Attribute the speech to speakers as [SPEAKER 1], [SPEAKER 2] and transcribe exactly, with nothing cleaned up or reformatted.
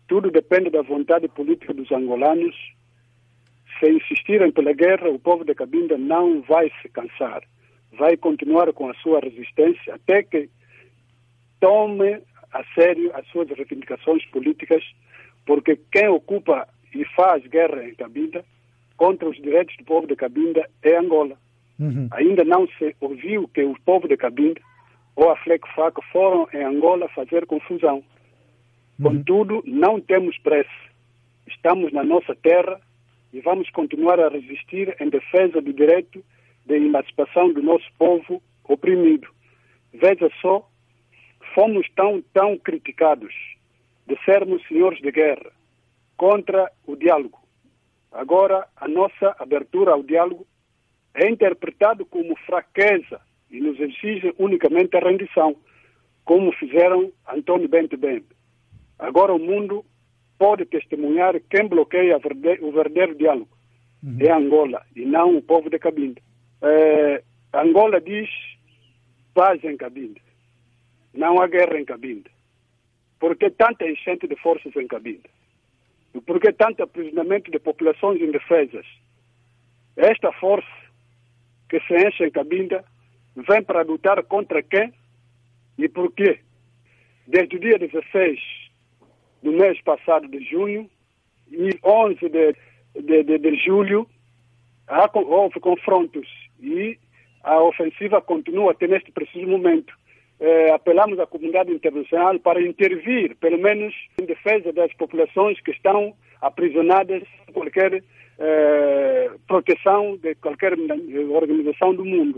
[SPEAKER 1] tudo depende da vontade política dos angolanos. Se insistirem pela guerra, o povo de Cabinda não vai se cansar. Vai continuar com a sua resistência até que tome a sério as suas reivindicações políticas, porque quem ocupa e faz guerra em Cabinda contra os direitos do povo de Cabinda é Angola. Uhum. Ainda não se ouviu que o povo de Cabinda ou a FLECFAC foram em Angola fazer confusão. Uhum. Contudo, não temos pressa. Estamos na nossa terra e vamos continuar a resistir em defesa do direito de emancipação do nosso povo oprimido. Veja só, fomos tão, tão criticados de sermos senhores de guerra contra o diálogo. Agora, a nossa abertura ao diálogo é interpretado como fraqueza e nos exige unicamente a rendição, como fizeram Antônio Bento Bembe. Agora o mundo pode testemunhar quem bloqueia o verdadeiro diálogo. Uhum. É Angola e não o povo de Cabinda. É, Angola diz paz em Cabinda. Não há guerra em Cabinda. Por que tanta enchente de forças em Cabinda? E por que tanto aprisionamento de populações indefesas? Esta força que se enche em Cabinda vem para lutar contra quem e por quê? Desde o dia dezesseis do mês passado de junho e onze de, de, de, de julho há, houve confrontos e a ofensiva continua até neste preciso momento. Eh, apelamos à comunidade internacional para intervir, pelo menos em defesa das populações que estão aprisionadas em qualquer eh, proteção de qualquer organização do mundo.